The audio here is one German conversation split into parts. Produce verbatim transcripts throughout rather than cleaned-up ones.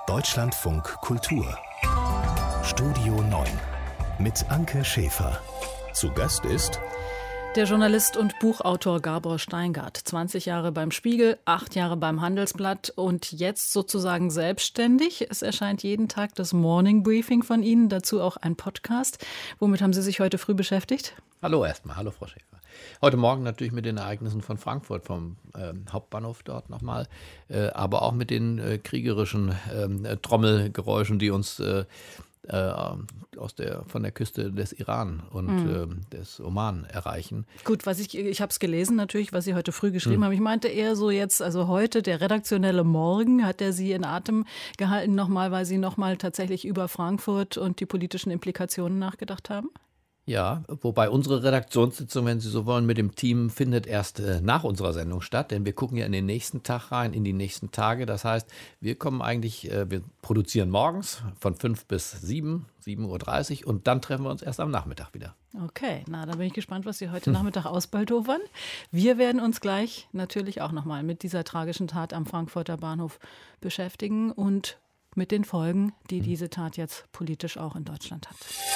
Deutschlandfunk Kultur Studio neun mit Anke Schäfer. Zu Gast ist der Journalist und Buchautor Gabor Steingart. zwanzig Jahre beim Spiegel, acht Jahre beim Handelsblatt und jetzt sozusagen selbstständig. Es erscheint jeden Tag das Morning Briefing von Ihnen, dazu auch ein Podcast. Womit haben Sie sich heute früh beschäftigt? Hallo erstmal, hallo Frau Schäfer. Heute Morgen natürlich mit den Ereignissen von Frankfurt, vom äh, Hauptbahnhof dort nochmal, äh, aber auch mit den äh, kriegerischen äh, Trommelgeräuschen, die uns äh, äh, aus der, von der Küste des Iran und mhm. äh, des Oman erreichen. Gut, was ich, ich habe es gelesen natürlich, was Sie heute früh geschrieben mhm. haben. Ich meinte eher so jetzt, also heute, der redaktionelle Morgen, hat er Sie in Atem gehalten nochmal, weil Sie nochmal tatsächlich über Frankfurt und die politischen Implikationen nachgedacht haben? Ja, wobei unsere Redaktionssitzung, wenn Sie so wollen, mit dem Team findet erst äh, nach unserer Sendung statt, denn wir gucken ja in den nächsten Tag rein, in die nächsten Tage. Das heißt, wir kommen eigentlich, äh, wir produzieren morgens von fünf bis sieben, sieben Uhr dreißig und dann treffen wir uns erst am Nachmittag wieder. Okay, na, da bin ich gespannt, was Sie heute Nachmittag ausbaldowern. Wir werden uns gleich natürlich auch nochmal mit dieser tragischen Tat am Frankfurter Bahnhof beschäftigen und mit den Folgen, die diese Tat jetzt politisch auch in Deutschland hat.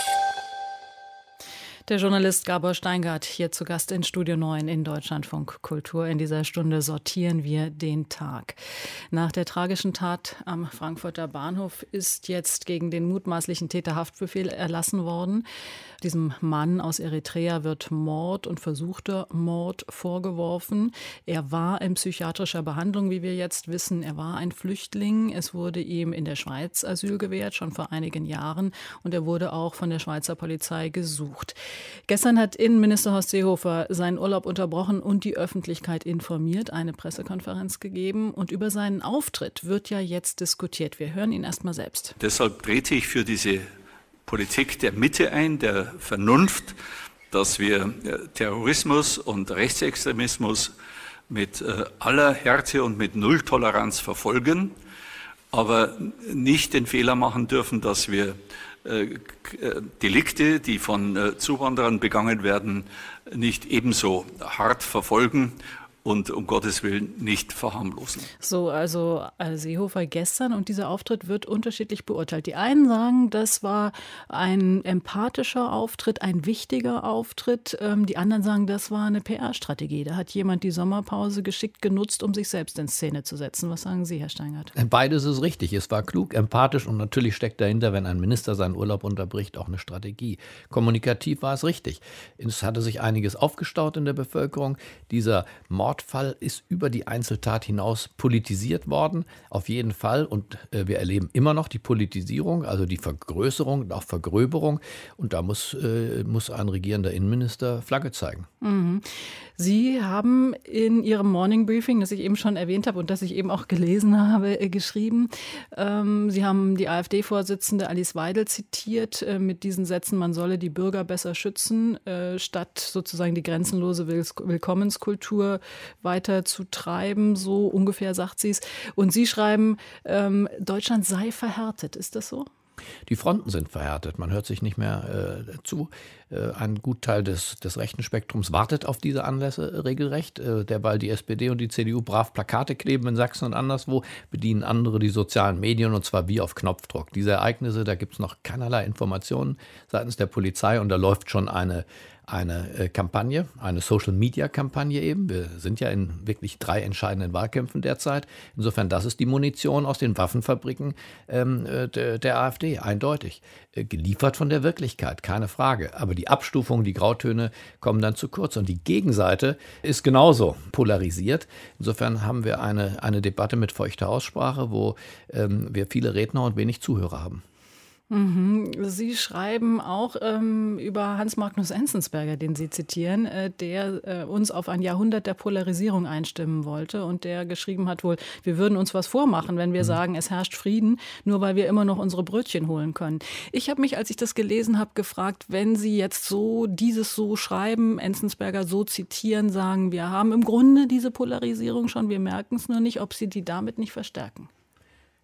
Der Journalist Gabor Steingart hier zu Gast in Studio neun in Deutschlandfunk Kultur. In dieser Stunde sortieren wir den Tag. Nach der tragischen Tat am Frankfurter Bahnhof ist jetzt gegen den mutmaßlichen Täter Haftbefehl erlassen worden. Diesem Mann aus Eritrea wird Mord und versuchter Mord vorgeworfen. Er war in psychiatrischer Behandlung, wie wir jetzt wissen. Er war ein Flüchtling. Es wurde ihm in der Schweiz Asyl gewährt, schon vor einigen Jahren. Und er wurde auch von der Schweizer Polizei gesucht. Gestern hat Innenminister Horst Seehofer seinen Urlaub unterbrochen und die Öffentlichkeit informiert, eine Pressekonferenz gegeben. Und über seinen Auftritt wird ja jetzt diskutiert. Wir hören ihn erst mal selbst. Deshalb trete ich für diese Politik der Mitte ein, der Vernunft, dass wir Terrorismus und Rechtsextremismus mit aller Härte und mit Nulltoleranz verfolgen, aber nicht den Fehler machen dürfen, dass wir Delikte, die von Zuwanderern begangen werden, nicht ebenso hart verfolgen und um Gottes Willen nicht verharmlosen. So, also Seehofer gestern und dieser Auftritt wird unterschiedlich beurteilt. Die einen sagen, das war ein empathischer Auftritt, ein wichtiger Auftritt. Die anderen sagen, das war eine P R-Strategie. Da hat jemand die Sommerpause geschickt genutzt, um sich selbst in Szene zu setzen. Was sagen Sie, Herr Steingart? Beides ist richtig. Es war klug, empathisch und natürlich steckt dahinter, wenn ein Minister seinen Urlaub unterbricht, auch eine Strategie. Kommunikativ war es richtig. Es hatte sich einiges aufgestaut in der Bevölkerung. Dieser Mord Mordfall ist über die Einzeltat hinaus politisiert worden, auf jeden Fall. Und äh, wir erleben immer noch die Politisierung, also die Vergrößerung und auch Vergröberung. Und da muss, äh, muss ein regierender Innenminister Flagge zeigen. Mhm. Sie haben in Ihrem Morning Briefing, das ich eben schon erwähnt habe und das ich eben auch gelesen habe, äh, geschrieben. Ähm, Sie haben die AfD-Vorsitzende Alice Weidel zitiert äh, mit diesen Sätzen, man solle die Bürger besser schützen, äh, statt sozusagen die grenzenlose Will- Willkommenskultur weiter zu treiben, so ungefähr sagt sie es. Und Sie schreiben, ähm, Deutschland sei verhärtet. Ist das so? Die Fronten sind verhärtet. Man hört sich nicht mehr äh, zu. Äh, ein Gutteil des, des rechten Spektrums wartet auf diese Anlässe regelrecht. Äh, derweil die S P D und die C D U brav Plakate kleben in Sachsen und anderswo, bedienen andere die sozialen Medien und zwar wie auf Knopfdruck. Diese Ereignisse, da gibt es noch keinerlei Informationen seitens der Polizei und da läuft schon eine eine äh, Kampagne, eine Social-Media-Kampagne eben. Wir sind ja in wirklich drei entscheidenden Wahlkämpfen derzeit. Insofern, das ist die Munition aus den Waffenfabriken ähm, der, der AfD, eindeutig. Äh, geliefert von der Wirklichkeit, keine Frage. Aber die Abstufungen, die Grautöne kommen dann zu kurz. Und die Gegenseite ist genauso polarisiert. Insofern haben wir eine, eine Debatte mit feuchter Aussprache, wo ähm, wir viele Redner und wenig Zuhörer haben. Sie schreiben auch ähm, über Hans Magnus Enzensberger, den Sie zitieren, äh, der äh, uns auf ein Jahrhundert der Polarisierung einstimmen wollte und der geschrieben hat wohl, wir würden uns was vormachen, wenn wir mhm. sagen, es herrscht Frieden, nur weil wir immer noch unsere Brötchen holen können. Ich habe mich, als ich das gelesen habe, gefragt, wenn Sie jetzt so dieses so schreiben, Enzensberger so zitieren, sagen, wir haben im Grunde diese Polarisierung schon, wir merken es nur nicht, ob Sie die damit nicht verstärken.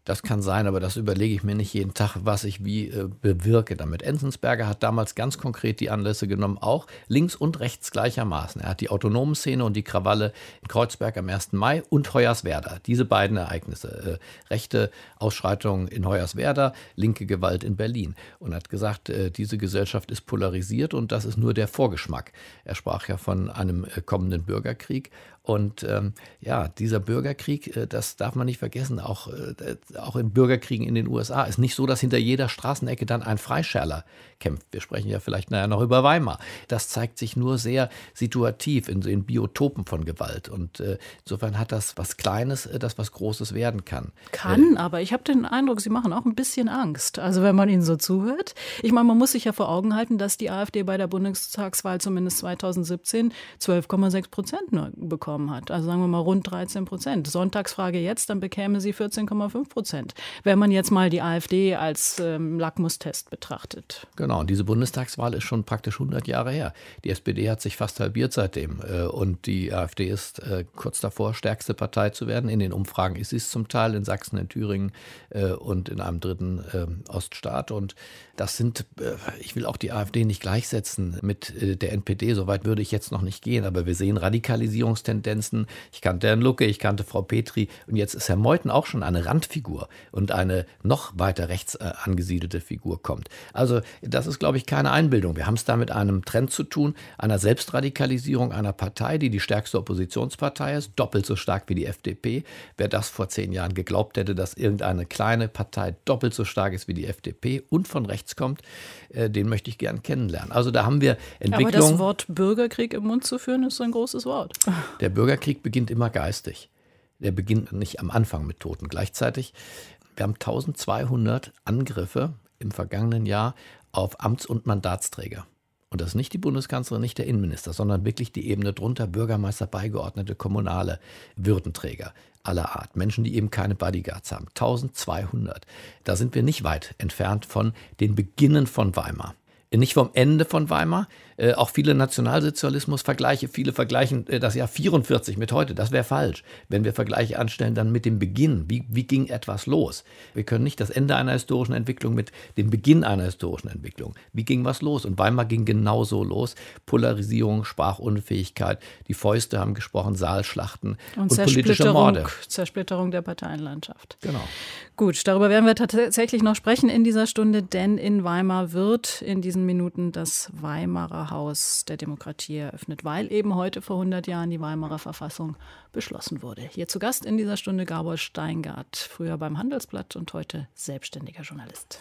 Das kann sein, aber das überlege ich mir nicht jeden Tag, was ich wie äh, bewirke damit. Enzensberger hat damals ganz konkret die Anlässe genommen, auch links und rechts gleichermaßen. Er hat die autonomen Szene und die Krawalle in Kreuzberg am ersten Mai und Hoyerswerda, diese beiden Ereignisse. Äh, rechte Ausschreitungen in Hoyerswerda, linke Gewalt in Berlin. Und hat gesagt, äh, diese Gesellschaft ist polarisiert und das ist nur der Vorgeschmack. Er sprach ja von einem äh, kommenden Bürgerkrieg. Und ähm, ja, dieser Bürgerkrieg, äh, das darf man nicht vergessen, auch, äh, auch in Bürgerkriegen in den U S A ist nicht so, dass hinter jeder Straßenecke dann ein Freischärler kämpft. Wir sprechen ja vielleicht nachher noch über Weimar. Das zeigt sich nur sehr situativ in, in Biotopen von Gewalt. Und äh, insofern hat das was Kleines, äh, das was Großes werden kann. Kann, äh, aber ich habe den Eindruck, Sie machen auch ein bisschen Angst. Also wenn man Ihnen so zuhört. Ich meine, man muss sich ja vor Augen halten, dass die AfD bei der Bundestagswahl zumindest zweitausendsiebzehn zwölf Komma sechs Prozent nur bekommen hat. Also sagen wir mal rund dreizehn Prozent. Sonntagsfrage jetzt, dann bekäme sie vierzehn Komma fünf Prozent. Wenn man jetzt mal die AfD als ähm, Lackmustest betrachtet. Genau, und diese Bundestagswahl ist schon praktisch hundert Jahre her. Die S P D hat sich fast halbiert seitdem. Äh, und die AfD ist äh, kurz davor, stärkste Partei zu werden. In den Umfragen ist sie es zum Teil, in Sachsen, in Thüringen äh, und in einem dritten äh, Oststaat. Und das sind, äh, ich will auch die AfD nicht gleichsetzen mit äh, der N P D. Soweit würde ich jetzt noch nicht gehen. Aber wir sehen Radikalisierungstendenzen. Ich kannte Herrn Lucke, ich kannte Frau Petri. Und jetzt ist Herr Meuthen auch schon eine Randfigur und eine noch weiter rechts äh, angesiedelte Figur kommt. Also das ist, glaube ich, keine Einbildung. Wir haben es da mit einem Trend zu tun, einer Selbstradikalisierung einer Partei, die die stärkste Oppositionspartei ist, doppelt so stark wie die F D P. Wer das vor zehn Jahren geglaubt hätte, dass irgendeine kleine Partei doppelt so stark ist wie die F D P und von rechts kommt, äh, den möchte ich gern kennenlernen. Also da haben wir Entwicklung. Aber das Wort Bürgerkrieg im Mund zu führen, ist ein großes Wort. Der Bürgerkrieg beginnt immer geistig. Der beginnt nicht am Anfang mit Toten. Gleichzeitig, wir haben eintausendzweihundert Angriffe im vergangenen Jahr auf Amts- und Mandatsträger. Und das ist nicht die Bundeskanzlerin, nicht der Innenminister, sondern wirklich die Ebene drunter, Bürgermeister, Beigeordnete, kommunale Würdenträger aller Art. Menschen, die eben keine Bodyguards haben. eintausendzweihundert. Da sind wir nicht weit entfernt von den Beginnen von Weimar. Nicht vom Ende von Weimar. Äh, auch viele Nationalsozialismus-Vergleiche, viele vergleichen äh, das Jahr vierundvierzig mit heute. Das wäre falsch. Wenn wir Vergleiche anstellen, dann mit dem Beginn. Wie, wie ging etwas los? Wir können nicht das Ende einer historischen Entwicklung mit dem Beginn einer historischen Entwicklung. Wie ging was los? Und Weimar ging genauso los. Polarisierung, Sprachunfähigkeit, die Fäuste haben gesprochen, Saalschlachten und, und politische Morde. Zersplitterung der Parteienlandschaft. Genau. Gut, darüber werden wir tatsächlich noch sprechen in dieser Stunde, denn in Weimar wird in diesen Minuten das Weimarer Haus der Demokratie eröffnet, weil eben heute vor hundert Jahren die Weimarer Verfassung beschlossen wurde. Hier zu Gast in dieser Stunde Gabor Steingart, früher beim Handelsblatt und heute selbstständiger Journalist.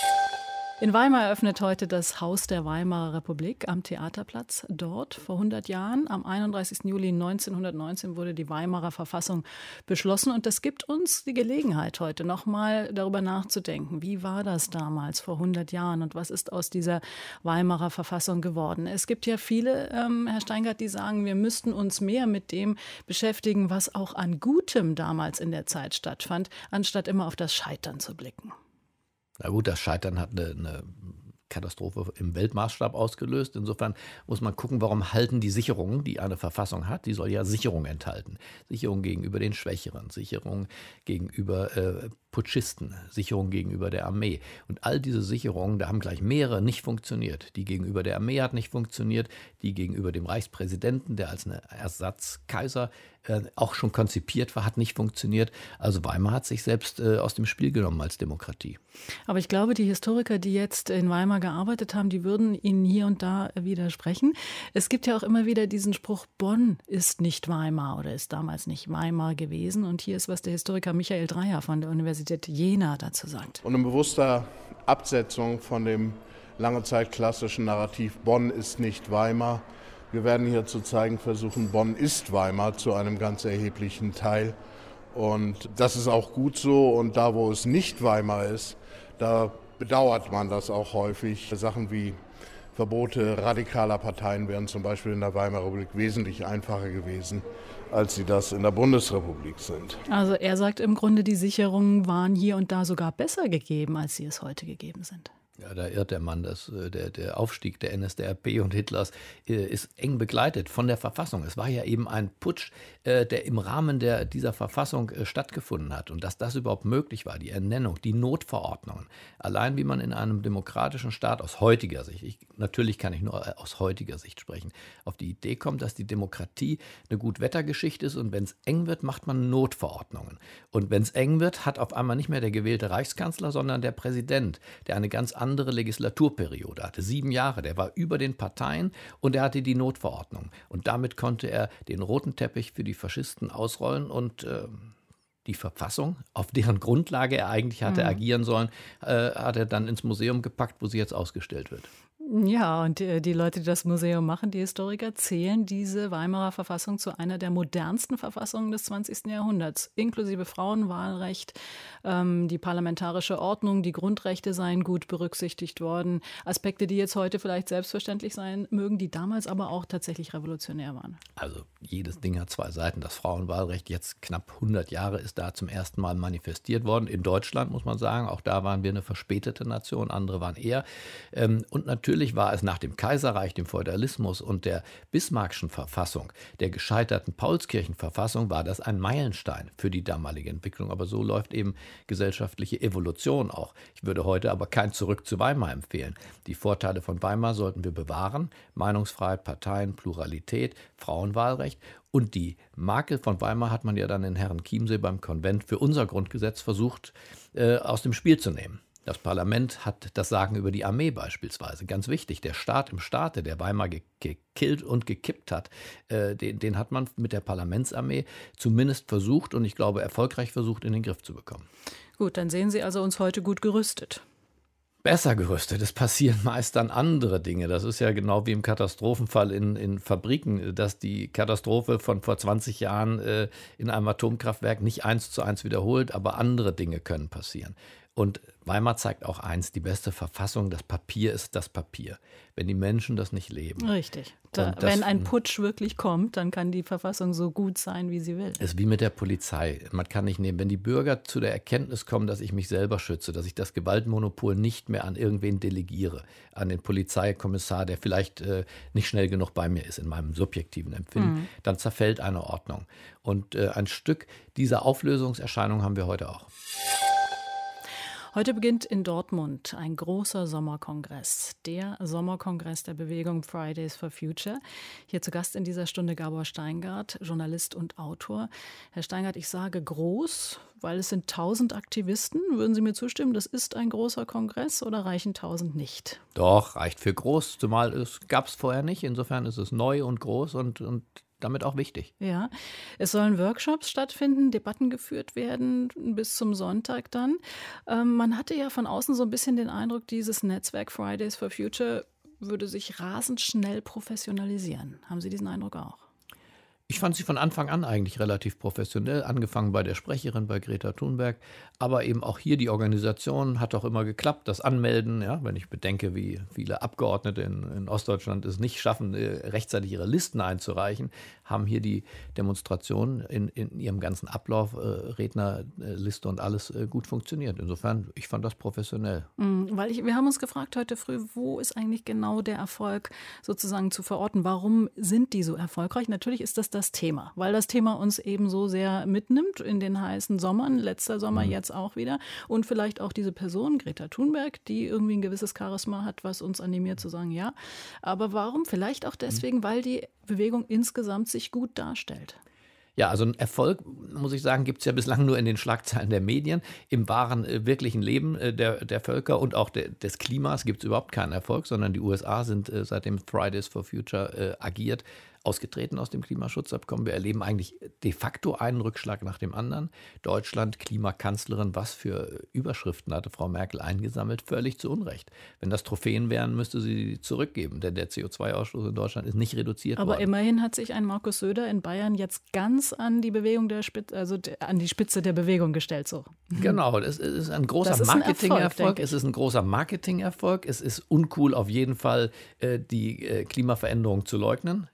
In Weimar eröffnet heute das Haus der Weimarer Republik am Theaterplatz. Dort vor hundert Jahren, am einunddreißigsten Juli neunzehnhundertneunzehn, wurde die Weimarer Verfassung beschlossen. Und das gibt uns die Gelegenheit, heute nochmal darüber nachzudenken. Wie war das damals vor hundert Jahren und was ist aus dieser Weimarer Verfassung geworden? Es gibt ja viele, ähm, Herr Steingart, die sagen, wir müssten uns mehr mit dem beschäftigen, was auch an Gutem damals in der Zeit stattfand, anstatt immer auf das Scheitern zu blicken. Na gut, das Scheitern hat eine, eine Katastrophe im Weltmaßstab ausgelöst. Insofern muss man gucken, warum halten die Sicherungen, die eine Verfassung hat, die soll ja Sicherung enthalten. Sicherung gegenüber den Schwächeren, Sicherung gegenüber äh, Putschisten, Sicherung gegenüber der Armee. Und all diese Sicherungen, da haben gleich mehrere nicht funktioniert. Die gegenüber der Armee hat nicht funktioniert, die gegenüber dem Reichspräsidenten, der als eine Ersatzkaiser äh, auch schon konzipiert war, hat nicht funktioniert. Also Weimar hat sich selbst äh, aus dem Spiel genommen als Demokratie. Aber ich glaube, die Historiker, die jetzt in Weimar gearbeitet haben, die würden Ihnen hier und da widersprechen. Es gibt ja auch immer wieder diesen Spruch, Bonn ist nicht Weimar oder ist damals nicht Weimar gewesen. Und hier ist, was der Historiker Michael Dreyer von der Universität Jena dazu sagt. Und in bewusster Absetzung von dem lange Zeit klassischen Narrativ, Bonn ist nicht Weimar. Wir werden hier zu zeigen versuchen, Bonn ist Weimar zu einem ganz erheblichen Teil. Und das ist auch gut so. Und da, wo es nicht Weimar ist, da bedauert man das auch häufig. Sachen wie Verbote radikaler Parteien wären zum Beispiel in der Weimarer Republik wesentlich einfacher gewesen, als sie das in der Bundesrepublik sind. Also er sagt im Grunde, die Sicherungen waren hier und da sogar besser gegeben, als sie es heute gegeben sind. Ja, da irrt der Mann. Das, der, der Aufstieg der N S D A P und Hitlers äh, ist eng begleitet von der Verfassung. Es war ja eben ein Putsch, äh, der im Rahmen der, dieser Verfassung äh, stattgefunden hat. Und dass das überhaupt möglich war, die Ernennung, die Notverordnungen. Allein wie man in einem demokratischen Staat aus heutiger Sicht, ich, natürlich kann ich nur aus heutiger Sicht sprechen, auf die Idee kommt, dass die Demokratie eine Gutwettergeschichte ist und wenn es eng wird, macht man Notverordnungen. Und wenn es eng wird, hat auf einmal nicht mehr der gewählte Reichskanzler, sondern der Präsident, der eine ganz andere Legislaturperiode hatte, sieben Jahre, der war über den Parteien und er hatte die Notverordnung. Und damit konnte er den roten Teppich für die Faschisten ausrollen und äh, die Verfassung, auf deren Grundlage er eigentlich hatte mhm. agieren sollen, äh, hat er dann ins Museum gepackt, wo sie jetzt ausgestellt wird. Ja, und die, die Leute, die das Museum machen, die Historiker, zählen diese Weimarer Verfassung zu einer der modernsten Verfassungen des zwanzigsten Jahrhunderts, inklusive Frauenwahlrecht, ähm, die parlamentarische Ordnung, die Grundrechte seien gut berücksichtigt worden. Aspekte, die jetzt heute vielleicht selbstverständlich sein mögen, die damals aber auch tatsächlich revolutionär waren. Also jedes Ding hat zwei Seiten. Das Frauenwahlrecht, jetzt knapp hundert Jahre, ist da zum ersten Mal manifestiert worden. In Deutschland, muss man sagen, auch da waren wir eine verspätete Nation, andere waren eher. Ähm, und natürlich Natürlich war es nach dem Kaiserreich, dem Feudalismus und der Bismarckschen Verfassung, der gescheiterten Paulskirchenverfassung, war das ein Meilenstein für die damalige Entwicklung. Aber so läuft eben gesellschaftliche Evolution auch. Ich würde heute aber kein Zurück zu Weimar empfehlen. Die Vorteile von Weimar sollten wir bewahren. Meinungsfreiheit, Parteien, Pluralität, Frauenwahlrecht. Und die Makel von Weimar hat man ja dann in Herrenchiemsee beim Konvent für unser Grundgesetz versucht, äh, aus dem Spiel zu nehmen. Das Parlament hat das Sagen über die Armee beispielsweise. Ganz wichtig, der Staat im Staate, der Weimar gekillt und gekippt hat, äh, den, den hat man mit der Parlamentsarmee zumindest versucht und ich glaube erfolgreich versucht, in den Griff zu bekommen. Gut, dann sehen Sie also uns heute gut gerüstet. Besser gerüstet. Es passieren meist dann andere Dinge. Das ist ja genau wie im Katastrophenfall in, in Fabriken, dass die Katastrophe von vor zwanzig Jahren äh, in einem Atomkraftwerk nicht eins zu eins wiederholt, aber andere Dinge können passieren. Und Weimar zeigt auch eins, die beste Verfassung, das Papier ist das Papier. Wenn die Menschen das nicht leben. Richtig. Da, das, wenn ein Putsch wirklich kommt, dann kann die Verfassung so gut sein, wie sie will. Es ist wie mit der Polizei. Man kann nicht nehmen, wenn die Bürger zu der Erkenntnis kommen, dass ich mich selber schütze, dass ich das Gewaltmonopol nicht mehr an irgendwen delegiere, an den Polizeikommissar, der vielleicht äh, nicht schnell genug bei mir ist in meinem subjektiven Empfinden, mhm. dann zerfällt eine Ordnung. Und äh, ein Stück dieser Auflösungserscheinung haben wir heute auch. Heute beginnt in Dortmund ein großer Sommerkongress, der Sommerkongress der Bewegung Fridays for Future. Hier zu Gast in dieser Stunde Gabor Steingart, Journalist und Autor. Herr Steingart, ich sage groß, weil es sind tausend Aktivisten. Würden Sie mir zustimmen, das ist ein großer Kongress oder reichen tausend nicht? Doch, reicht für groß, zumal es gab es vorher nicht. Insofern ist es neu und groß und, und damit auch wichtig. Ja, es sollen Workshops stattfinden, Debatten geführt werden bis zum Sonntag dann. Ähm, man hatte ja von außen so ein bisschen den Eindruck, dieses Netzwerk Fridays for Future würde sich rasend schnell professionalisieren. Haben Sie diesen Eindruck auch? Ich fand sie von Anfang an eigentlich relativ professionell, angefangen bei der Sprecherin, bei Greta Thunberg, aber eben auch hier die Organisation hat auch immer geklappt, das Anmelden, ja, wenn ich bedenke, wie viele Abgeordnete in, in Ostdeutschland es nicht schaffen, rechtzeitig ihre Listen einzureichen, haben hier die Demonstrationen in, in ihrem ganzen Ablauf, äh, Rednerliste und alles äh, gut funktioniert. Insofern, ich fand das professionell. Mhm, weil ich, wir haben uns gefragt heute früh, wo ist eigentlich genau der Erfolg sozusagen zu verorten? Warum sind die so erfolgreich? Natürlich ist das das Thema, weil das Thema uns eben so sehr mitnimmt in den heißen Sommern, letzter Sommer, mhm. jetzt auch wieder. Und vielleicht auch diese Person, Greta Thunberg, die irgendwie ein gewisses Charisma hat, was uns animiert zu sagen, ja. Aber warum? Vielleicht auch deswegen, mhm. weil die Bewegung insgesamt sich gut darstellt. Ja, also ein Erfolg, muss ich sagen, gibt es ja bislang nur in den Schlagzeilen der Medien. Im wahren, äh, wirklichen Leben äh, der, der Völker und auch de, des Klimas gibt es überhaupt keinen Erfolg, sondern die U S A sind äh, seitdem Fridays for Future äh, agiert, ausgetreten aus dem Klimaschutzabkommen. Wir erleben eigentlich de facto einen Rückschlag nach dem anderen. Deutschland, Klimakanzlerin, was für Überschriften hatte Frau Merkel eingesammelt? Völlig zu Unrecht. Wenn das Trophäen wären, müsste sie die zurückgeben, denn der C O zwei Ausstoß in Deutschland ist nicht reduziert Aber worden. Aber immerhin hat sich ein Markus Söder in Bayern jetzt ganz an die Bewegung der Spitze, also an die Spitze der Bewegung gestellt. So. Genau, es ist ein großer ist Marketingerfolg. Ein es ist ein großer Marketingerfolg. Es ist uncool auf jeden Fall, die Klimaveränderung zu leugnen.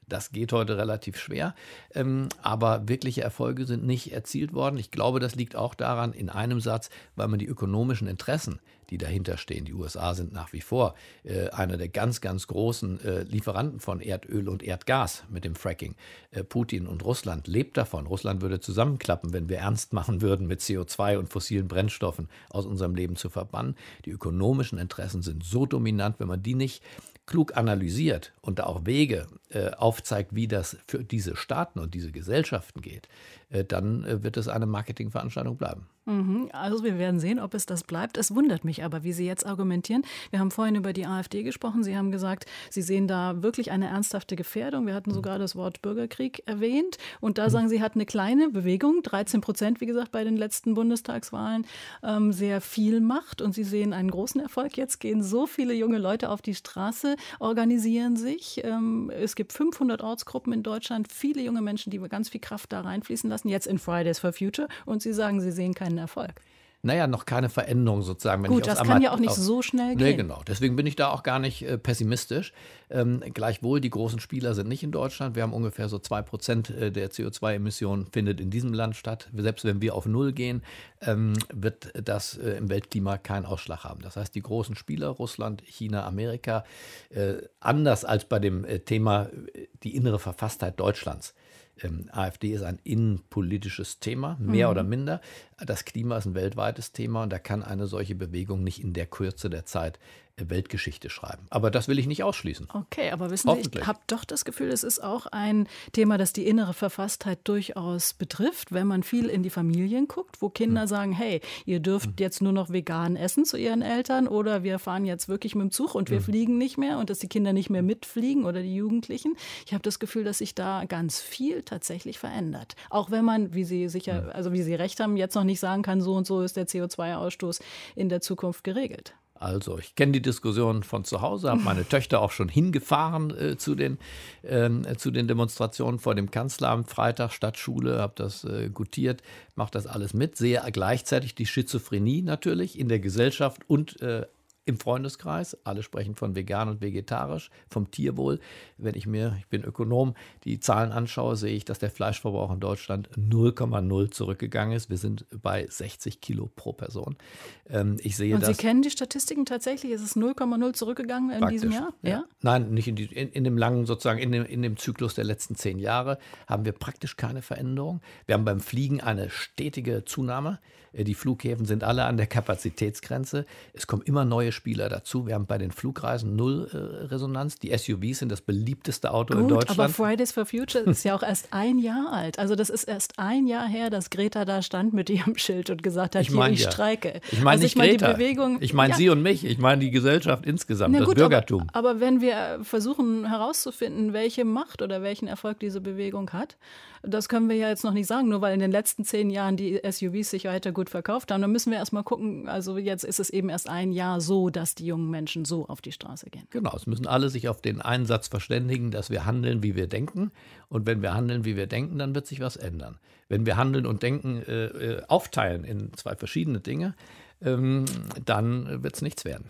Das geht heute relativ schwer, ähm, aber wirkliche Erfolge sind nicht erzielt worden. Ich glaube, das liegt auch daran, in einem Satz, weil man die ökonomischen Interessen, die dahinter stehen, die U S A sind nach wie vor äh, einer der ganz, ganz großen äh, Lieferanten von Erdöl und Erdgas mit dem Fracking. Äh, Putin und Russland lebt davon. Russland würde zusammenklappen, wenn wir ernst machen würden, mit C O zwei und fossilen Brennstoffen aus unserem Leben zu verbannen. Die ökonomischen Interessen sind so dominant, wenn man die nicht klug analysiert und da auch Wege äh, aufzeigt, wie das für diese Staaten und diese Gesellschaften geht, äh, dann äh, wird es eine Marketingveranstaltung bleiben. Mhm. Also wir werden sehen, ob es das bleibt. Es wundert mich aber, wie Sie jetzt argumentieren. Wir haben vorhin über die AfD gesprochen. Sie haben gesagt, Sie sehen da wirklich eine ernsthafte Gefährdung. Wir hatten sogar das Wort Bürgerkrieg erwähnt. Und da sagen Sie, hat eine kleine Bewegung, dreizehn Prozent, wie gesagt, bei den letzten Bundestagswahlen, ähm, sehr viel Macht. Und Sie sehen einen großen Erfolg. Jetzt gehen so viele junge Leute auf die Straße, organisieren sich. Ähm, es gibt fünfhundert Ortsgruppen in Deutschland, viele junge Menschen, die ganz viel Kraft da reinfließen lassen, jetzt in Fridays for Future. Und Sie sagen, Sie sehen keinen Erfolg. Naja, noch keine Veränderung sozusagen. Wenn Gut, ich das aufs kann Ama- ja auch nicht auf, so schnell gehen. Nee, genau. Deswegen bin ich da auch gar nicht äh, pessimistisch. Ähm, gleichwohl, die großen Spieler sind nicht in Deutschland. Wir haben ungefähr so zwei Prozent der C O zwei Emissionen findet in diesem Land statt. Selbst wenn wir auf Null gehen, ähm, wird das äh, im Weltklima keinen Ausschlag haben. Das heißt, die großen Spieler, Russland, China, Amerika, äh, anders als bei dem äh, Thema äh, die innere Verfasstheit Deutschlands. Ähm, AfD ist ein innenpolitisches Thema, mehr mhm. oder minder. Das Klima ist ein weltweites Thema und da kann eine solche Bewegung nicht in der Kürze der Zeit äh, Weltgeschichte schreiben. Aber das will ich nicht ausschließen. Okay, aber wissen Sie, ich habe doch das Gefühl, es ist auch ein Thema, das die innere Verfasstheit durchaus betrifft, wenn man viel in die Familien guckt, wo Kinder mhm. sagen, hey, ihr dürft mhm. jetzt nur noch vegan essen zu ihren Eltern oder wir fahren jetzt wirklich mit dem Zug und wir mhm. fliegen nicht mehr und dass die Kinder nicht mehr mitfliegen oder die Jugendlichen. Ich habe das Gefühl, dass sich da ganz viel tatsächlich verändert. Auch wenn man, wie Sie sicher, also wie Sie recht haben, jetzt noch nicht sagen kann, so und so ist der C O zwei Ausstoß in der Zukunft geregelt. Also ich kenne die Diskussion von zu Hause, habe meine Töchter auch schon hingefahren äh, zu, den, äh, zu den Demonstrationen vor dem Kanzleramt, Freitag, Stadtschule, habe das äh, gutiert, mache das alles mit, sehe gleichzeitig die Schizophrenie natürlich in der Gesellschaft und äh, im Freundeskreis. Alle sprechen von vegan und vegetarisch, vom Tierwohl. Wenn ich mir, ich bin Ökonom, die Zahlen anschaue, sehe ich, dass der Fleischverbrauch in Deutschland null Komma null zurückgegangen ist. Wir sind bei sechzig Kilo pro Person. Ähm, ich sehe und das. Sie kennen die Statistiken tatsächlich? Ist es null Komma null zurückgegangen in diesem Jahr? Ja. Ja? Nein, nicht in, die, in, in dem langen, sozusagen, in dem, in dem Zyklus der letzten zehn Jahre haben wir praktisch keine Veränderung. Wir haben beim Fliegen eine stetige Zunahme. Die Flughäfen sind alle an der Kapazitätsgrenze. Es kommen immer neue Spieler dazu. Wir haben bei den Flugreisen null äh, Resonanz. Die S U Vs sind das beliebteste Auto Gut, in Deutschland. Aber Fridays for Future ist ja auch erst ein Jahr alt. Also das ist erst ein Jahr her, dass Greta da stand mit ihrem Schild und gesagt hat, ich mein, hier, ich ja. streike. Ich meine also nicht ich mein, Greta. Die Bewegung, ich meine ja. Sie und mich. Ich meine die Gesellschaft insgesamt, Na das gut, Bürgertum. Aber, aber wenn wir versuchen herauszufinden, welche Macht oder welchen Erfolg diese Bewegung hat, das können wir ja jetzt noch nicht sagen, nur weil in den letzten zehn Jahren die S U Vs sich weiter gut verkauft haben. Dann müssen wir erst mal gucken, also jetzt ist es eben erst ein Jahr so, dass die jungen Menschen so auf die Straße gehen. Genau, es müssen alle sich auf den einen Satz verständigen, dass wir handeln, wie wir denken. Und wenn wir handeln, wie wir denken, dann wird sich was ändern. Wenn wir Handeln und Denken äh, aufteilen in zwei verschiedene Dinge, ähm, dann wird es nichts werden.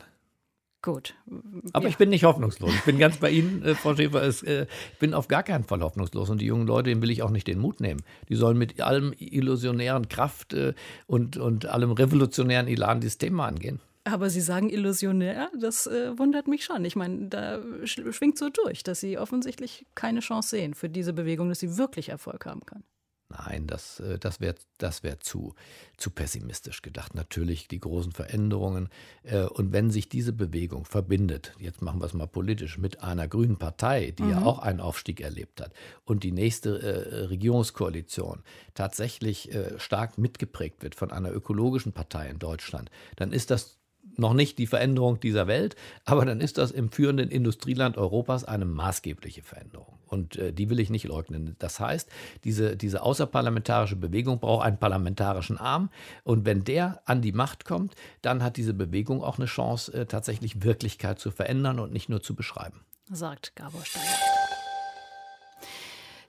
Gut. Aber ja. ich bin nicht hoffnungslos. Ich bin ganz bei Ihnen, äh, Frau Schäfer. Es, äh, ich bin auf gar keinen Fall hoffnungslos. Und die jungen Leute, denen will ich auch nicht den Mut nehmen. Die sollen mit allem illusionären Kraft äh, und, und allem revolutionären Elan dieses Thema angehen. Aber Sie sagen illusionär, das äh, wundert mich schon. Ich meine, da schwingt so durch, dass Sie offensichtlich keine Chance sehen für diese Bewegung, dass sie wirklich Erfolg haben kann. Nein, das, das wäre das wär zu, zu pessimistisch gedacht. Natürlich die großen Veränderungen. Und wenn sich diese Bewegung verbindet, jetzt machen wir es mal politisch, mit einer grünen Partei, die mhm. ja auch einen Aufstieg erlebt hat, und die nächste äh, Regierungskoalition tatsächlich äh, stark mitgeprägt wird von einer ökologischen Partei in Deutschland, dann ist das noch nicht die Veränderung dieser Welt, aber dann ist das im führenden Industrieland Europas eine maßgebliche Veränderung. Und äh, die will ich nicht leugnen. Das heißt, diese, diese außerparlamentarische Bewegung braucht einen parlamentarischen Arm. Und wenn der an die Macht kommt, dann hat diese Bewegung auch eine Chance, äh, tatsächlich Wirklichkeit zu verändern und nicht nur zu beschreiben. Sagt Gabor Steingart.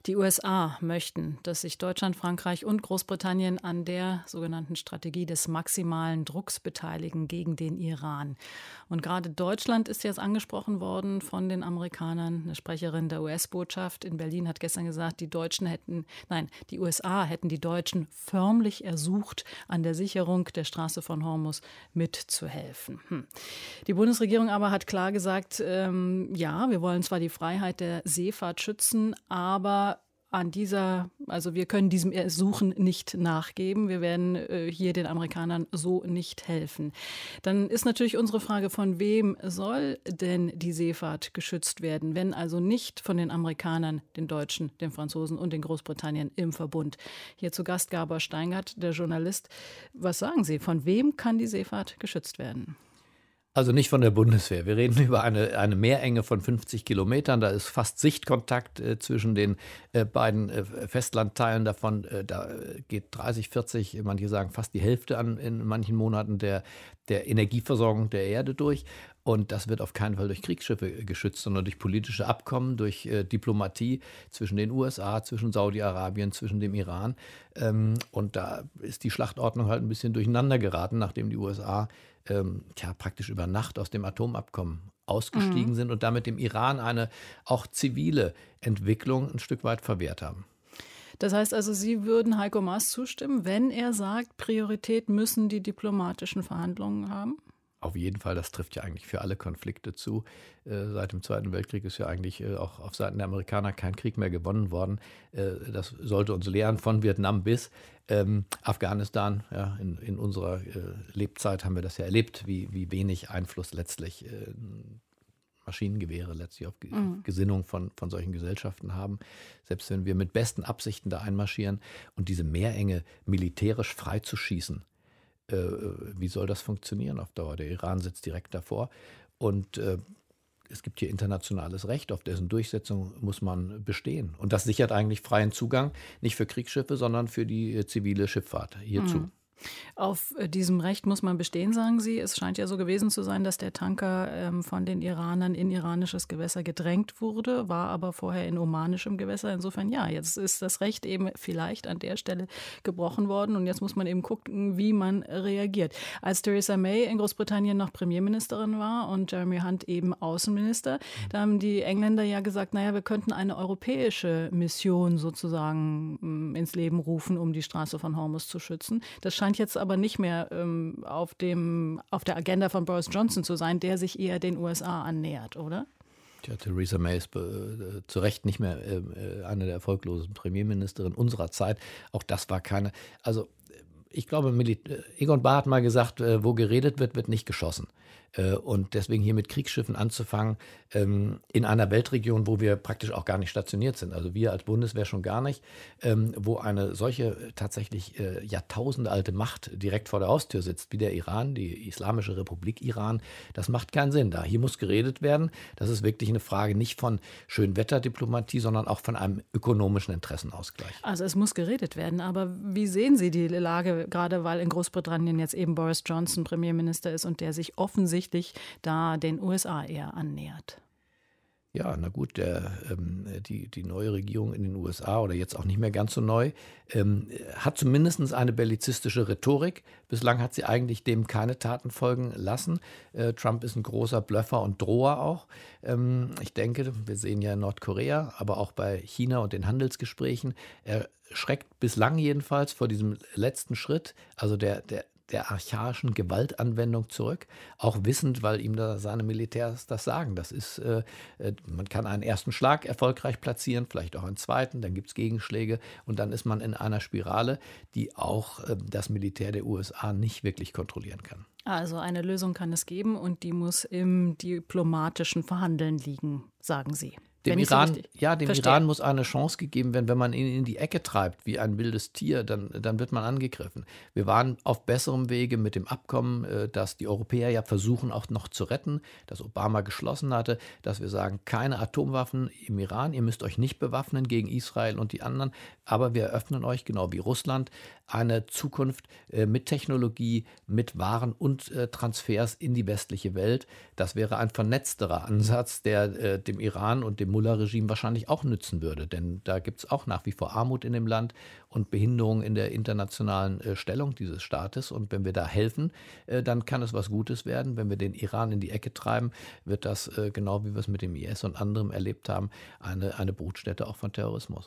Die U S A möchten, dass sich Deutschland, Frankreich und Großbritannien an der sogenannten Strategie des maximalen Drucks beteiligen gegen den Iran. Und gerade Deutschland ist jetzt angesprochen worden von den Amerikanern. Eine Sprecherin der U S-Botschaft in Berlin hat gestern gesagt, die Deutschen hätten, nein, die U S A hätten die Deutschen förmlich ersucht, an der Sicherung der Straße von Hormuz mitzuhelfen. Hm. Die Bundesregierung aber hat klar gesagt, ähm, ja, wir wollen zwar die Freiheit der Seefahrt schützen, aber an dieser, also wir können diesem Ersuchen nicht nachgeben. Wir werden äh, hier den Amerikanern so nicht helfen. Dann ist natürlich unsere Frage, von wem soll denn die Seefahrt geschützt werden, wenn also nicht von den Amerikanern, den Deutschen, den Franzosen und den Großbritannien im Verbund. Hier zu Gast Gabor Steingart, der Journalist. Was sagen Sie, von wem kann die Seefahrt geschützt werden? Also nicht von der Bundeswehr. Wir reden über eine, eine Meerenge von fünfzig Kilometern. Da ist fast Sichtkontakt äh, zwischen den äh, beiden äh, Festlandteilen davon. Äh, da geht dreißig, vierzig, manche sagen fast die Hälfte an in manchen Monaten der, der Energieversorgung der Erde durch. Und das wird auf keinen Fall durch Kriegsschiffe geschützt, sondern durch politische Abkommen, durch äh, Diplomatie zwischen den U S A, zwischen Saudi-Arabien, zwischen dem Iran. Ähm, und da ist die Schlachtordnung halt ein bisschen durcheinander geraten, nachdem die U S A ähm, tja, praktisch über Nacht aus dem Atomabkommen ausgestiegen mhm. sind und damit dem Iran eine auch zivile Entwicklung ein Stück weit verwehrt haben. Das heißt also, Sie würden Heiko Maas zustimmen, wenn er sagt, Priorität müssen die diplomatischen Verhandlungen haben? Auf jeden Fall, das trifft ja eigentlich für alle Konflikte zu. Äh, seit dem Zweiten Weltkrieg ist ja eigentlich äh, auch auf Seiten der Amerikaner kein Krieg mehr gewonnen worden. Äh, das sollte uns lehren, von Vietnam bis ähm, Afghanistan. Ja, in, in unserer äh, Lebzeit haben wir das ja erlebt, wie, wie wenig Einfluss letztlich äh, Maschinengewehre letztlich auf Ge- mhm. Gesinnung von, von solchen Gesellschaften haben. Selbst wenn wir mit besten Absichten da einmarschieren und diese Meerenge militärisch freizuschießen, wie soll das funktionieren auf Dauer? Der Iran sitzt direkt davor und äh, es gibt hier internationales Recht, auf dessen Durchsetzung muss man bestehen. Und das sichert eigentlich freien Zugang, nicht für Kriegsschiffe, sondern für die äh, zivile Schifffahrt hierzu. Mhm. Auf diesem Recht muss man bestehen, sagen Sie. Es scheint ja so gewesen zu sein, dass der Tanker ähm, von den Iranern in iranisches Gewässer gedrängt wurde, war aber vorher in omanischem Gewässer. Insofern ja, jetzt ist das Recht eben vielleicht an der Stelle gebrochen worden und jetzt muss man eben gucken, wie man reagiert. Als Theresa May in Großbritannien noch Premierministerin war und Jeremy Hunt eben Außenminister, da haben die Engländer ja gesagt, naja, wir könnten eine europäische Mission sozusagen ins Leben rufen, um die Straße von Hormuz zu schützen. Das scheint jetzt aber nicht mehr ähm, auf, dem, auf der Agenda von Boris Johnson zu sein, der sich eher den U S A annähert, oder? Tja, Theresa May ist äh, zu Recht nicht mehr äh, eine der erfolglosen Premierministerinnen unserer Zeit. Auch das war keine, also ich glaube, Mil- Egon Bahr hat mal gesagt, äh, wo geredet wird, wird nicht geschossen. Äh, und deswegen hier mit Kriegsschiffen anzufangen, ähm, in einer Weltregion, wo wir praktisch auch gar nicht stationiert sind, also wir als Bundeswehr schon gar nicht, ähm, wo eine solche tatsächlich äh, jahrtausendealte Macht direkt vor der Haustür sitzt, wie der Iran, die Islamische Republik Iran, das macht keinen Sinn da. Hier muss geredet werden. Das ist wirklich eine Frage nicht von Schönwetterdiplomatie, sondern auch von einem ökonomischen Interessenausgleich. Also es muss geredet werden, aber wie sehen Sie die Lage, gerade weil in Großbritannien jetzt eben Boris Johnson Premierminister ist und der sich offensichtlich da den U S A eher annähert? Ja, na gut, der, ähm, die, die neue Regierung in den U S A oder jetzt auch nicht mehr ganz so neu, ähm, hat zumindest eine bellizistische Rhetorik. Bislang hat sie eigentlich dem keine Taten folgen lassen. Äh, Trump ist ein großer Bluffer und Droher auch. Ähm, ich denke, wir sehen ja in Nordkorea, aber auch bei China und den Handelsgesprächen, er schreckt bislang jedenfalls vor diesem letzten Schritt, also der, der der archaischen Gewaltanwendung zurück, auch wissend, weil ihm da seine Militärs das sagen. Das ist, äh, man kann einen ersten Schlag erfolgreich platzieren, vielleicht auch einen zweiten, dann gibt es Gegenschläge und dann ist man in einer Spirale, die auch äh, das Militär der U S A nicht wirklich kontrollieren kann. Also eine Lösung kann es geben und die muss im diplomatischen Verhandeln liegen, sagen Sie. Dem Iran, ja, dem Verstehe. Iran muss eine Chance gegeben werden. Wenn man ihn in die Ecke treibt, wie ein wildes Tier, dann, dann wird man angegriffen. Wir waren auf besserem Wege mit dem Abkommen, das die Europäer ja versuchen auch noch zu retten, das Obama geschlossen hatte, dass wir sagen, keine Atomwaffen im Iran, ihr müsst euch nicht bewaffnen gegen Israel und die anderen, aber wir eröffnen euch, genau wie Russland, eine Zukunft mit Technologie, mit Waren und Transfers in die westliche Welt. Das wäre ein vernetzterer Ansatz, der dem Iran und dem dem Mullah-Regime wahrscheinlich auch nützen würde. Denn da gibt es auch nach wie vor Armut in dem Land und Behinderung in der internationalen äh, Stellung dieses Staates. Und wenn wir da helfen, äh, dann kann es was Gutes werden. Wenn wir den Iran in die Ecke treiben, wird das, äh, genau wie wir es mit dem I S und anderem erlebt haben, eine, eine Brutstätte auch von Terrorismus.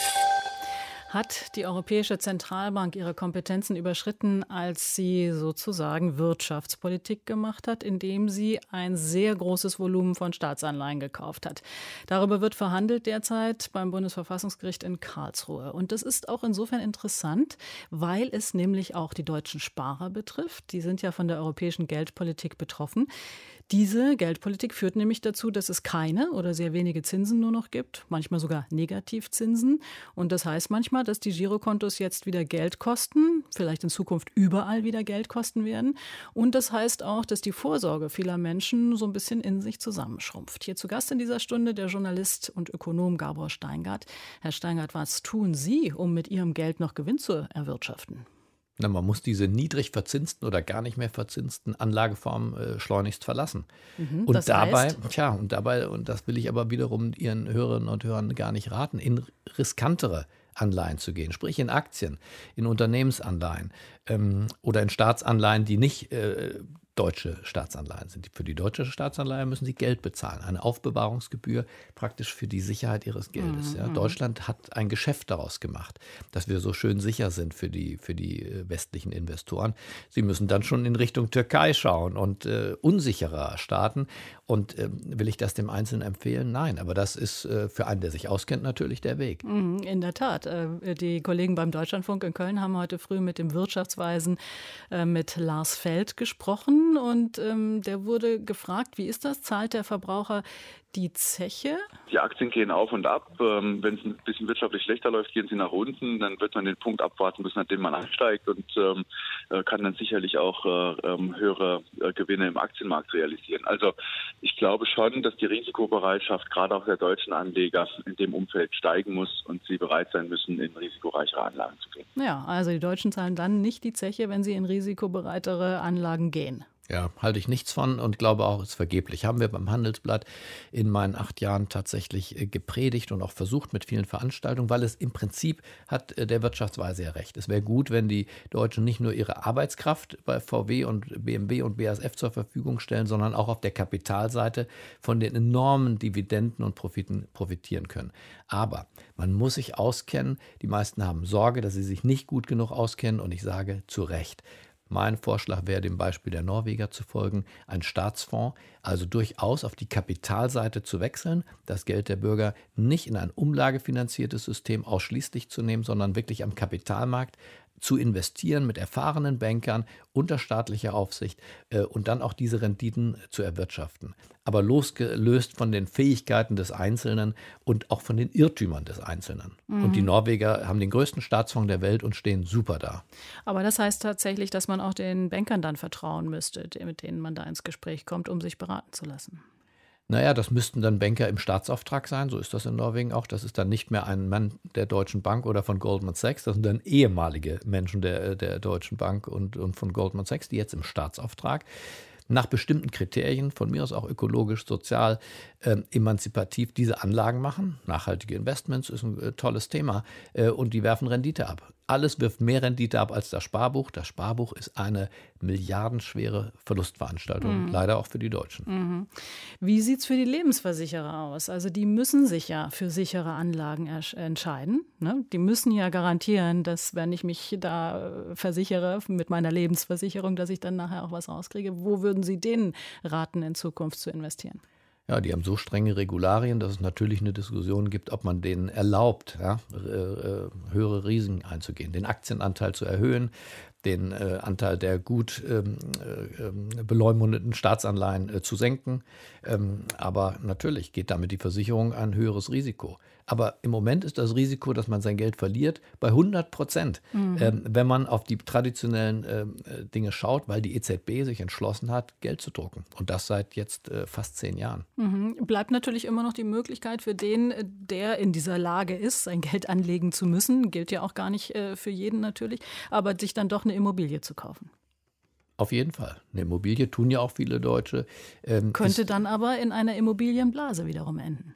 Hat die Europäische Zentralbank ihre Kompetenzen überschritten, als sie sozusagen Wirtschaftspolitik gemacht hat, indem sie ein sehr großes Volumen von Staatsanleihen gekauft hat? Darüber wird verhandelt derzeit beim Bundesverfassungsgericht in Karlsruhe. Und das ist auch insofern interessant, weil es nämlich auch die deutschen Sparer betrifft. Die sind ja von der europäischen Geldpolitik betroffen. Diese Geldpolitik führt nämlich dazu, dass es keine oder sehr wenige Zinsen nur noch gibt, manchmal sogar Negativzinsen. Und das heißt manchmal, dass die Girokontos jetzt wieder Geld kosten, vielleicht in Zukunft überall wieder Geld kosten werden. Und das heißt auch, dass die Vorsorge vieler Menschen so ein bisschen in sich zusammenschrumpft. Hier zu Gast in dieser Stunde der Journalist und Ökonom Gabor Steingart. Herr Steingart, was tun Sie, um mit Ihrem Geld noch Gewinn zu erwirtschaften? Na, man muss diese niedrig verzinsten oder gar nicht mehr verzinsten Anlageformen äh, schleunigst verlassen. Mhm, und das dabei, heißt? tja, und dabei, und das will ich aber wiederum Ihren Hörerinnen und Hörern gar nicht raten, in riskantere Anleihen zu gehen, sprich in Aktien, in Unternehmensanleihen ähm, oder in Staatsanleihen, die nicht äh, deutsche Staatsanleihen sind. Für die deutsche Staatsanleihe müssen sie Geld bezahlen, eine Aufbewahrungsgebühr praktisch für die Sicherheit ihres Geldes. Mhm. Ja. Deutschland hat ein Geschäft daraus gemacht, dass wir so schön sicher sind für die, für die westlichen Investoren. Sie müssen dann schon in Richtung Türkei schauen und äh, unsicherer Staaten. Und äh, will ich das dem Einzelnen empfehlen? Nein, aber das ist äh, für einen, der sich auskennt, natürlich der Weg. Mhm, in der Tat. Äh, die Kollegen beim Deutschlandfunk in Köln haben heute früh mit dem Wirtschaftsweisen äh, mit Lars Feld gesprochen. Und ähm, der wurde gefragt, wie ist das? Zahlt der Verbraucher die Zeche? Die Aktien gehen auf und ab. Ähm, wenn es ein bisschen wirtschaftlich schlechter läuft, gehen sie nach unten. Dann wird man den Punkt abwarten müssen, an dem man einsteigt und ähm, kann dann sicherlich auch äh, höhere äh, Gewinne im Aktienmarkt realisieren. Also ich glaube schon, dass die Risikobereitschaft gerade auch der deutschen Anleger in dem Umfeld steigen muss und sie bereit sein müssen, in risikoreichere Anlagen zu gehen. Ja, also die Deutschen zahlen dann nicht die Zeche, wenn sie in risikobereitere Anlagen gehen. Ja, halte ich nichts von und glaube auch, es ist vergeblich. Haben wir beim Handelsblatt in meinen acht Jahren tatsächlich gepredigt und auch versucht mit vielen Veranstaltungen, weil es im Prinzip hat der Wirtschaftsweise ja recht. Es wäre gut, wenn die Deutschen nicht nur ihre Arbeitskraft bei V W und B M W und B A S F zur Verfügung stellen, sondern auch auf der Kapitalseite von den enormen Dividenden und Profiten profitieren können. Aber man muss sich auskennen. Die meisten haben Sorge, dass sie sich nicht gut genug auskennen und ich sage zu Recht. Mein Vorschlag wäre, dem Beispiel der Norweger zu folgen, ein Staatsfonds, also durchaus auf die Kapitalseite zu wechseln, das Geld der Bürger nicht in ein umlagefinanziertes System ausschließlich zu nehmen, sondern wirklich am Kapitalmarkt zu investieren mit erfahrenen Bankern unter staatlicher Aufsicht äh, und dann auch diese Renditen zu erwirtschaften. Aber losgelöst von den Fähigkeiten des Einzelnen und auch von den Irrtümern des Einzelnen. Mhm. Und die Norweger haben den größten Staatsfonds der Welt und stehen super da. Aber das heißt tatsächlich, dass man auch den Bankern dann vertrauen müsste, mit denen man da ins Gespräch kommt, um sich beraten zu lassen. Naja, das müssten dann Banker im Staatsauftrag sein, so ist das in Norwegen auch. Das ist dann nicht mehr ein Mann der Deutschen Bank oder von Goldman Sachs, das sind dann ehemalige Menschen der, der Deutschen Bank und, und von Goldman Sachs, die jetzt im Staatsauftrag nach bestimmten Kriterien, von mir aus auch ökologisch, sozial, äh, emanzipativ, diese Anlagen machen. Nachhaltige Investments ist ein äh, tolles Thema äh, und die werfen Rendite ab. Alles wirft mehr Rendite ab als das Sparbuch. Das Sparbuch ist eine milliardenschwere Verlustveranstaltung, mhm. leider auch für die Deutschen. Mhm. Wie sieht es für die Lebensversicherer aus? Also die müssen sich ja für sichere Anlagen entscheiden. Ne? Die müssen ja garantieren, dass wenn ich mich da versichere mit meiner Lebensversicherung, dass ich dann nachher auch was rauskriege. Wo würden Sie denen raten, in Zukunft zu investieren? Ja, die haben so strenge Regularien, dass es natürlich eine Diskussion gibt, ob man denen erlaubt, ja, äh, höhere Risiken einzugehen, den Aktienanteil zu erhöhen, den äh, Anteil der gut ähm, äh, beleumundeten Staatsanleihen äh, zu senken. Ähm, aber natürlich geht damit die Versicherung ein höheres Risiko. Aber im Moment ist das Risiko, dass man sein Geld verliert, bei hundert Prozent, mhm. ähm, wenn man auf die traditionellen äh, Dinge schaut, weil die E Z B sich entschlossen hat, Geld zu drucken. Und das seit jetzt äh, fast zehn Jahren. Mhm. Bleibt natürlich immer noch die Möglichkeit für den, der in dieser Lage ist, sein Geld anlegen zu müssen, gilt ja auch gar nicht äh, für jeden natürlich, aber sich dann doch eine Immobilie zu kaufen. Auf jeden Fall. Eine Immobilie tun ja auch viele Deutsche. Ähm, Könnte dann aber in einer Immobilienblase wiederum enden.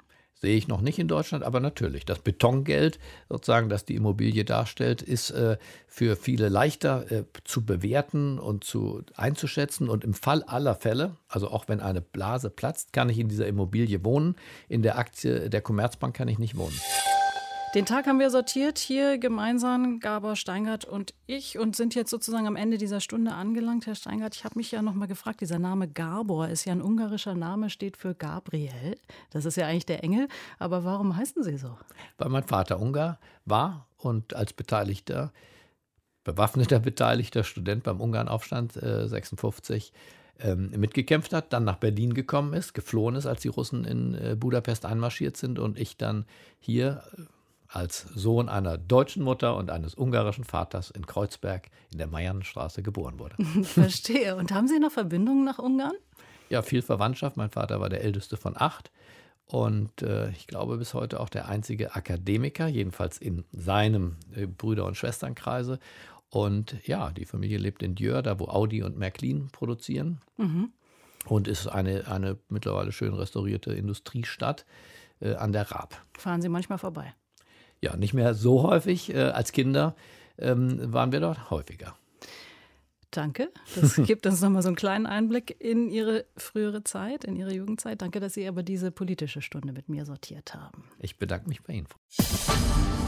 sehe ich noch nicht in Deutschland, aber natürlich. Das Betongeld, sozusagen, das die Immobilie darstellt, ist äh, für viele leichter äh, zu bewerten und zu einzuschätzen. Und im Fall aller Fälle, also auch wenn eine Blase platzt, kann ich in dieser Immobilie wohnen. In der Aktie der Commerzbank kann ich nicht wohnen. Den Tag haben wir sortiert, hier gemeinsam, Gabor Steingart und ich, und sind jetzt sozusagen am Ende dieser Stunde angelangt. Herr Steingart, ich habe mich ja noch mal gefragt, dieser Name Gabor ist ja ein ungarischer Name, steht für Gabriel. Das ist ja eigentlich der Engel, aber warum heißen Sie so? Weil mein Vater Ungar war und als Beteiligter, bewaffneter Beteiligter, Student beim Ungarnaufstand äh, sechsundfünfzig, ähm, mitgekämpft hat, dann nach Berlin gekommen ist, geflohen ist, als die Russen in äh, Budapest einmarschiert sind und ich dann hier äh, als Sohn einer deutschen Mutter und eines ungarischen Vaters in Kreuzberg in der Mariannenstraße geboren wurde. Verstehe. Und haben Sie noch Verbindungen nach Ungarn? Ja, viel Verwandtschaft. Mein Vater war der älteste von acht und äh, ich glaube bis heute auch der einzige Akademiker, jedenfalls in seinem äh, Brüder- und Schwesternkreise. Und ja, die Familie lebt in Djör, da wo Audi und Märklin produzieren. Mhm. Und ist eine, eine mittlerweile schön restaurierte Industriestadt äh, an der Raab. Fahren Sie manchmal vorbei? Ja, nicht mehr so häufig. Äh, als Kinder ähm, waren wir dort häufiger. Danke. Das gibt uns nochmal so einen kleinen Einblick in Ihre frühere Zeit, in Ihre Jugendzeit. Danke, dass Sie aber diese politische Stunde mit mir sortiert haben. Ich bedanke mich bei Ihnen.